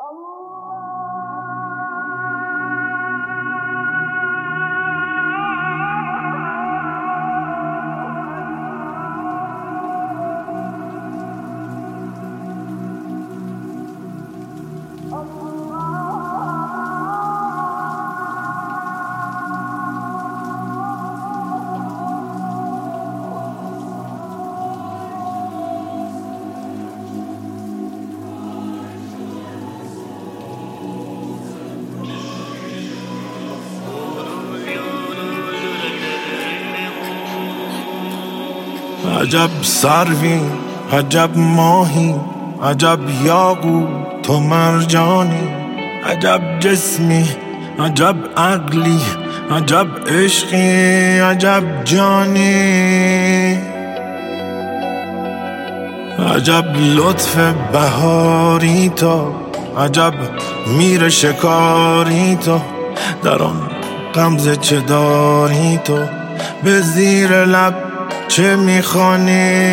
عجب سروی، عجب ماهی، عجب یاقوت تو مرجانی، عجب جسمی، عجب عقلی، عجب عشقی، عجب جانی، عجب لطف بهاری تو، عجب میر شکاری تو، در آن غمزه چه داری تو، به زیر لب چه میخوانی،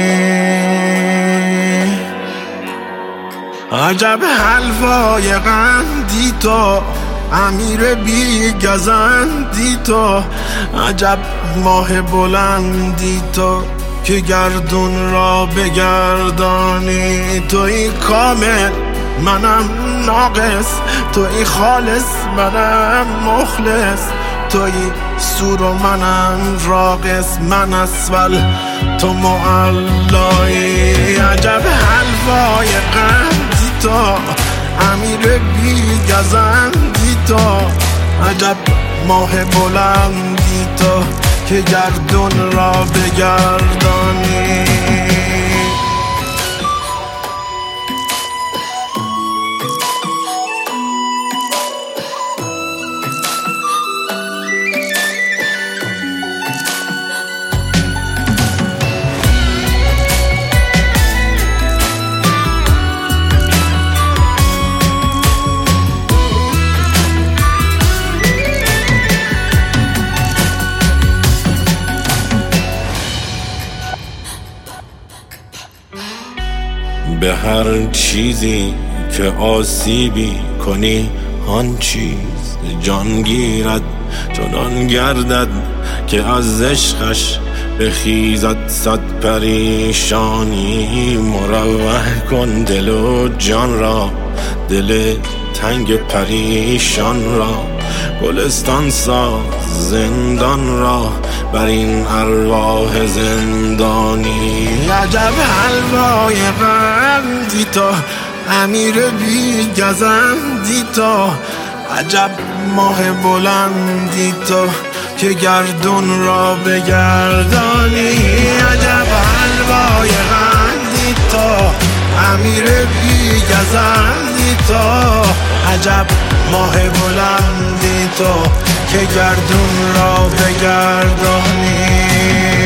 عجب حلوای قندی تو، امیر بی گزندی تو، عجب ماه بلندی تو که گردون را بگردانی، توی کامل منم ناقص، توی خالص منم مخلص، توی سور و منم راقص، من اسفل تو معلایی، عجب حلوای قندی تو، امیر بی گزندی تو، عجب ماه بلندی تو که گردون را بگردانی. به هر چیزی که آسیبی کنی آن چیز جان گیرد، چنان گردد که از عشقش بخیزد صد پریشانی، مروح کن دل و جان را، دل تنگ پریشان را، گلستان ساز زندان را بر این ارواح زندانی، عجب حلوای قندی تو، امیر بی گزندی تو، عجب ماه بلندی تو که گردون را بگردانی، عجب حلوای قندی تو، امیر بی گزندی تو، عجب ماه بلندی تو که گردون را بگردانی.